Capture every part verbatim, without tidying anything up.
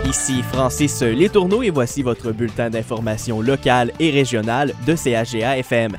Ici Francis Letourneau et voici votre bulletin d'information locale et régionale de C H G A F M.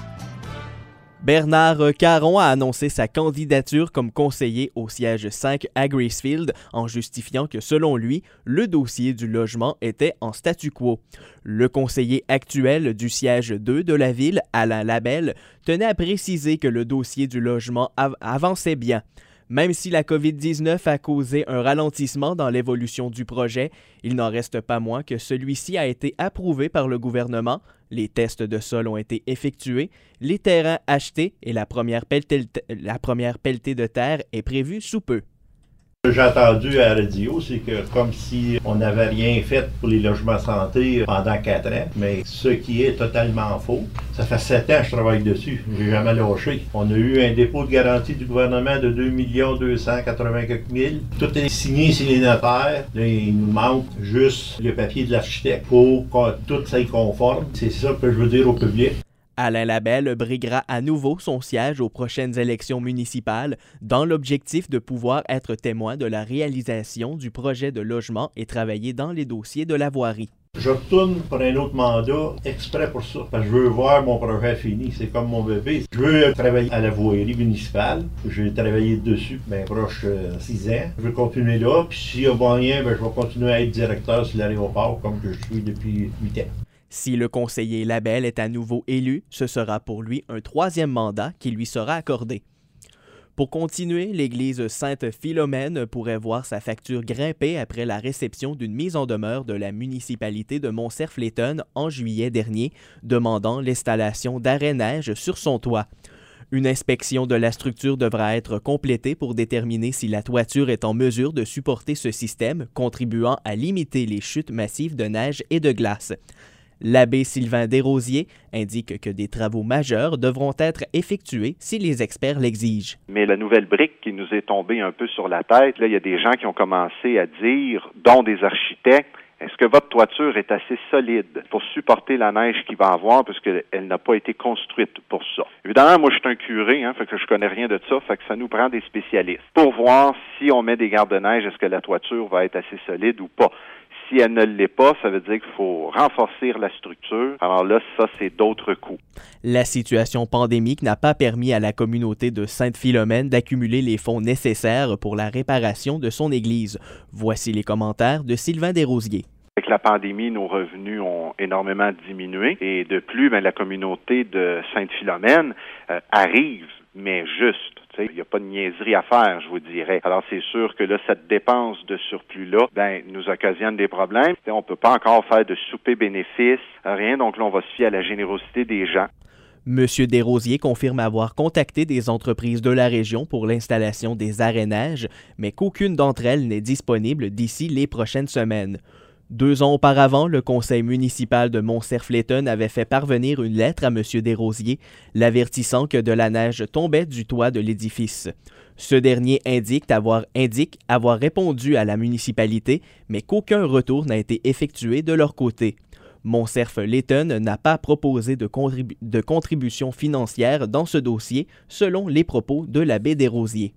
Bernard Caron a annoncé sa candidature comme conseiller au siège cinq à Gracefield en justifiant que, selon lui, le dossier du logement était en statu quo. Le conseiller actuel du siège deux de la ville, Alain Labelle, tenait à préciser que le dossier du logement av- avançait bien. Même si la covid dix-neuf a causé un ralentissement dans l'évolution du projet, il n'en reste pas moins que celui-ci a été approuvé par le gouvernement, les tests de sol ont été effectués, les terrains achetés et la première pelletée, la première pelletée de terre est prévue sous peu. Ce que j'ai entendu à la radio, c'est que comme si on n'avait rien fait pour les logements santé pendant quatre ans, mais ce qui est totalement faux. Ça fait sept ans que je travaille dessus, j'ai jamais lâché. On a eu un dépôt de garantie du gouvernement de deux millions deux cent quatre-vingt-quelques mille. Tout est signé sur les notaires. Là, il nous manque juste le papier de l'architecte pour que tout soit conforme. C'est ça que je veux dire au public. Alain Labelle briguera à nouveau son siège aux prochaines élections municipales dans l'objectif de pouvoir être témoin de la réalisation du projet de logement et travailler dans les dossiers de la voirie. Je retourne pour un autre mandat exprès pour ça, parce que je veux voir mon projet fini. C'est comme mon bébé. Je veux travailler à la voirie municipale. J'ai travaillé dessus, bien proche euh, six ans. Je veux continuer là, puis s'il y a moyen, ben, je vais continuer à être directeur sur l'aéroport comme que je suis depuis huit ans. Si le conseiller Labelle est à nouveau élu, ce sera pour lui un troisième mandat qui lui sera accordé. Pour continuer, l'église Sainte-Philomène pourrait voir sa facture grimper après la réception d'une mise en demeure de la municipalité de Montcerf-Letton en juillet dernier, demandant l'installation d'arrêt-neige sur son toit. Une inspection de la structure devra être complétée pour déterminer si la toiture est en mesure de supporter ce système, contribuant à limiter les chutes massives de neige et de glace. L'abbé Sylvain Desrosiers indique que des travaux majeurs devront être effectués si les experts l'exigent. Mais la nouvelle brique qui nous est tombée un peu sur la tête, là, il y a des gens qui ont commencé à dire, dont des architectes, est-ce que votre toiture est assez solide pour supporter la neige qu'il va avoir, parce qu'elle n'a pas été construite pour ça? Évidemment, moi, je suis un curé, hein, fait que je connais rien de ça, fait que ça nous prend des spécialistes pour voir si on met des gardes-neige, est-ce que la toiture va être assez solide ou pas. Si elle ne l'est pas, ça veut dire qu'il faut renforcer la structure. Alors là, ça, c'est d'autres coûts. La situation pandémique n'a pas permis à la communauté de Sainte-Philomène d'accumuler les fonds nécessaires pour la réparation de son église. Voici les commentaires de Sylvain Desrosiers. Avec la pandémie, nos revenus ont énormément diminué et de plus, bien, la communauté de Sainte-Philomène euh, arrive, mais juste. Il n'y a pas de niaiserie à faire, je vous dirais. Alors, c'est sûr que là, cette dépense de surplus-là, ben, nous occasionne des problèmes. On ne peut pas encore faire de souper bénéfice, rien. Donc là, on va se fier à la générosité des gens. Monsieur Desrosiers confirme avoir contacté des entreprises de la région pour l'installation des arrêts-neige, mais qu'aucune d'entre elles n'est disponible d'ici les prochaines semaines. Deux ans auparavant, le conseil municipal de Montcerf-Letton avait fait parvenir une lettre à M. Desrosiers, l'avertissant que de la neige tombait du toit de l'édifice. Ce dernier indique avoir, indique avoir répondu à la municipalité, mais qu'aucun retour n'a été effectué de leur côté. Montcerf-Letton n'a pas proposé de, contribu- de contribution financière dans ce dossier, selon les propos de l'abbé Desrosiers.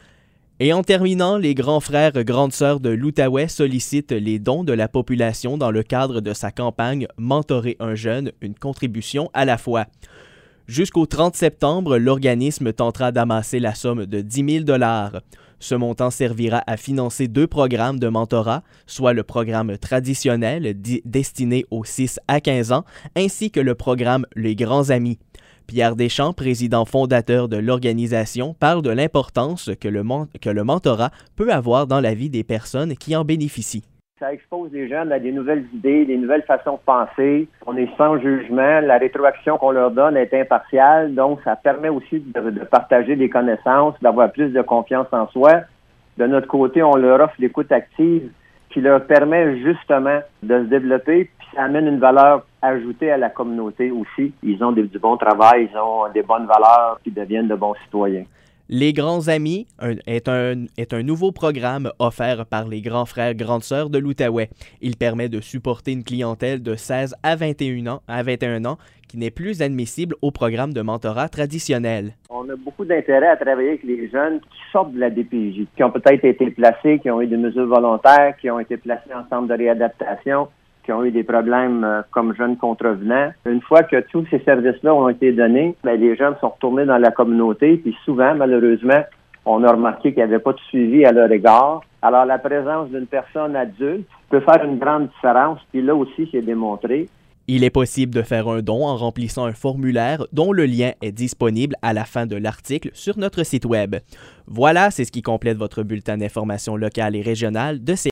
Et en terminant, les grands frères grandes sœurs de l'Outaouais sollicitent les dons de la population dans le cadre de sa campagne « Mentorer un jeune, une contribution à la fois ». Jusqu'au trente septembre, l'organisme tentera d'amasser la somme de dix mille dollars. Ce montant servira à financer deux programmes de mentorat, soit le programme traditionnel di- destiné aux six à quinze ans, ainsi que le programme Les Grands Amis. Pierre Deschamps, président fondateur de l'organisation, parle de l'importance que le, mon- que le mentorat peut avoir dans la vie des personnes qui en bénéficient. Ça expose les jeunes à des nouvelles idées, des nouvelles façons de penser. On est sans jugement. La rétroaction qu'on leur donne est impartiale. Donc, ça permet aussi de, de partager des connaissances, d'avoir plus de confiance en soi. De notre côté, on leur offre l'écoute active qui leur permet justement de se développer, puis ça amène une valeur ajoutée à la communauté aussi. Ils ont des, du bon travail, ils ont des bonnes valeurs, puis deviennent de bons citoyens. Les Grands Amis un, est, un, est un nouveau programme offert par les grands frères grandes sœurs de l'Outaouais. Il permet de supporter une clientèle de seize à vingt et un ans, à vingt et un ans qui n'est plus admissible au programme de mentorat traditionnel. On a beaucoup d'intérêt à travailler avec les jeunes qui sortent de la D P J, qui ont peut-être été placés, qui ont eu des mesures volontaires, qui ont été placés en centre de réadaptation, qui ont eu des problèmes euh, comme jeunes contrevenants. Une fois que tous ces services-là ont été donnés, bien, les jeunes sont retournés dans la communauté, puis souvent, malheureusement, on a remarqué qu'il n'y avait pas de suivi à leur égard. Alors, la présence d'une personne adulte peut faire une grande différence, puis là aussi, c'est démontré. Il est possible de faire un don en remplissant un formulaire dont le lien est disponible à la fin de l'article sur notre site web. Voilà, c'est ce qui complète votre bulletin d'information locale et régionale de C.